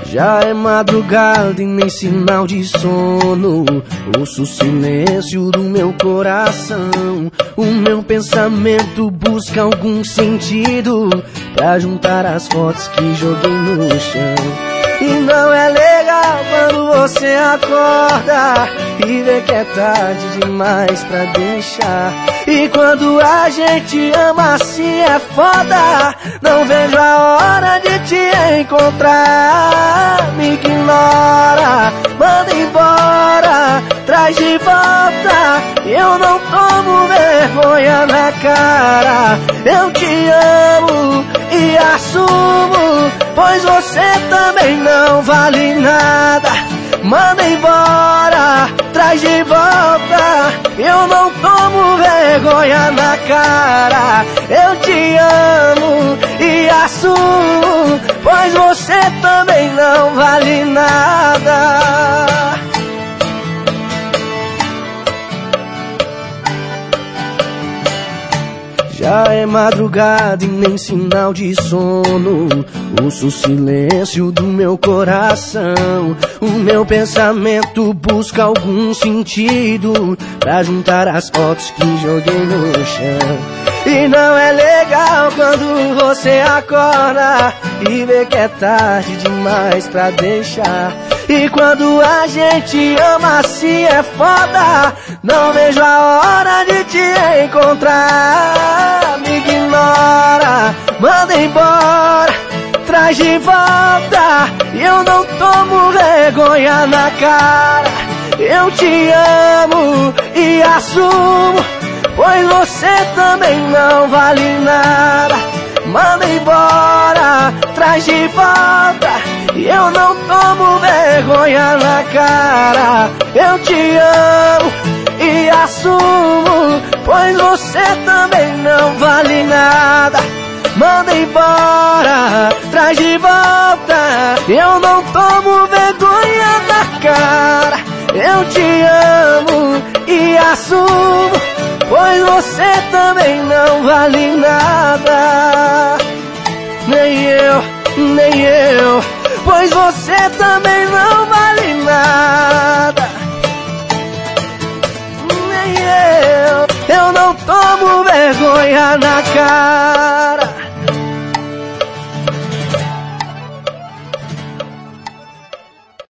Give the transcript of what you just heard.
Já é madrugada e nem sinal de sono. Ouço o silêncio do meu coração. O meu pensamento busca algum sentido pra juntar as fotos que joguei no chão. E não é legal quando você acorda e vê que é tarde demais pra deixar. E quando a gente ama assim é foda. Não vejo a hora de te encontrar. Me ignora, manda embora, traz de volta. Eu não tomo vergonha na cara. Eu te amo e assumo, pois você também não vale nada. Manda embora, traz de volta. Eu não tomo vergonha na cara. Eu te amo e assumo, pois você também não vale nada. Já é madrugada e nem sinal de sono. Ouço o silêncio do meu coração. O meu pensamento busca algum sentido pra juntar as fotos que joguei no chão. E não é legal quando você acorda e vê que é tarde demais pra deixar. E quando a gente ama assim é foda. Não vejo a hora de te encontrar. Me ignora, manda embora, traz de volta. Eu não tomo vergonha na cara. Eu te amo e assumo, pois você também não vale nada. Manda embora, traz de volta. Eu não tomo vergonha na cara. Eu te amo e assumo, pois você também não vale nada. Manda embora, traz de volta. Eu não tomo vergonha na cara. Eu te amo e assumo, pois você também não vale nada. Nem eu, pois você também não vale nada. Nem eu não tomo vergonha na cara.